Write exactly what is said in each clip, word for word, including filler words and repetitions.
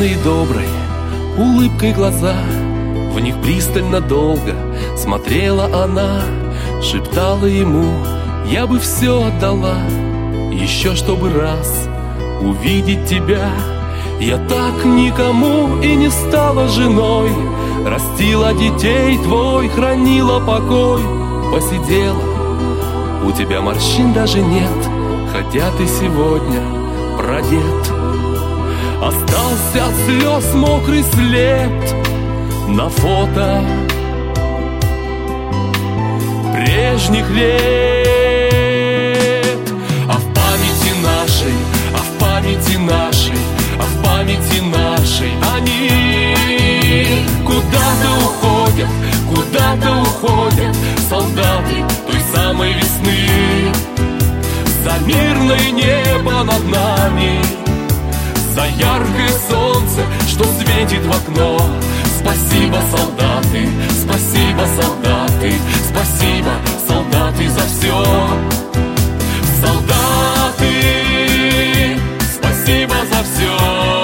Ясные доброй улыбкой глаза, в них пристально долго смотрела она. Шептала ему: я бы все отдала, еще чтобы раз увидеть тебя. Я так никому и не стала женой, растила детей твой, хранила покой. Посидела, у тебя морщин даже нет, хотя ты сегодня продет. Остался от слез мокрый след на фото прежних лет. А в памяти нашей, а в памяти нашей, а в памяти нашей они куда-то уходят, куда-то уходят солдаты той самой весны. За мирное небо над нами, за яркое солнце, что светит в окно. Спасибо, солдаты, спасибо, солдаты, спасибо, солдаты, за все. Солдаты, спасибо за все.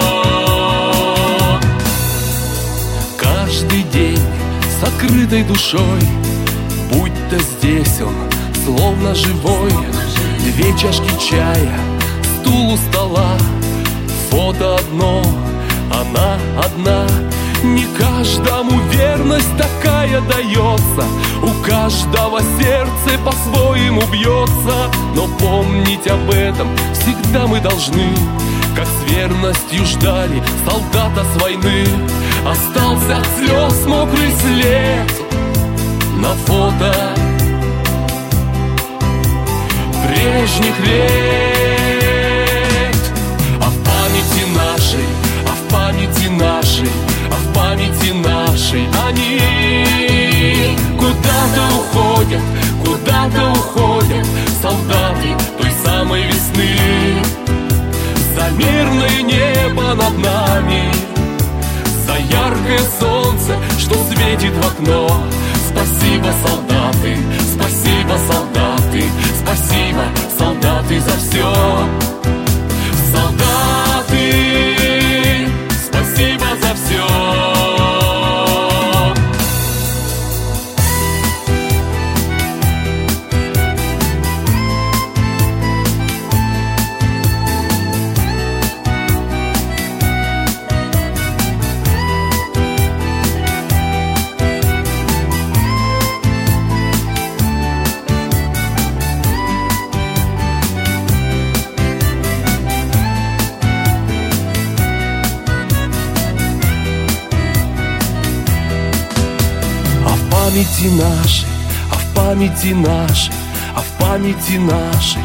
Каждый день с открытой душой, будь-то здесь он, словно живой. Две чашки чая, стул у стола, фото одно, она одна. Не каждому верность такая дается, у каждого сердце по-своему бьется. Но помнить об этом всегда мы должны, как с верностью ждали солдата с войны. Остался от слез мокрый след на фото прежних лет. А в памяти нашей, а в памяти нашей, а в памяти нашей они куда-то уходят, куда-то уходят солдаты той самой весны. За мирное небо над нами, за яркое солнце, что светит в окно. Спасибо, солдаты, спасибо, солдаты, спасибо, солдаты, за все. Солдаты, спасибо за все. В памяти нашей, а в памяти нашей, а в памяти нашей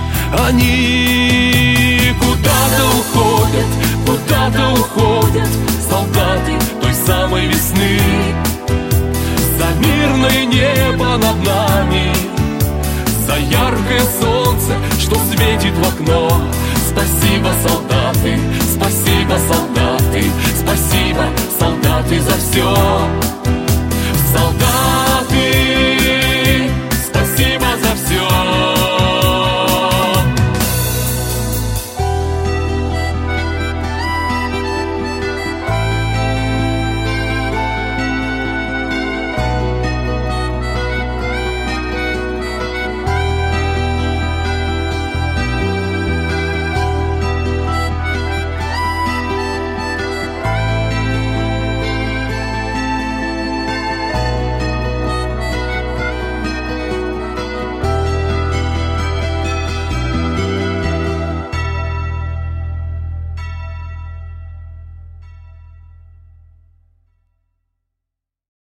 они куда-то уходят, куда-то уходят солдаты той самой весны. За мирное небо над нами, за яркое солнце, что светит в окно. Спасибо, солдаты, спасибо, солдаты, спасибо, солдаты, за все.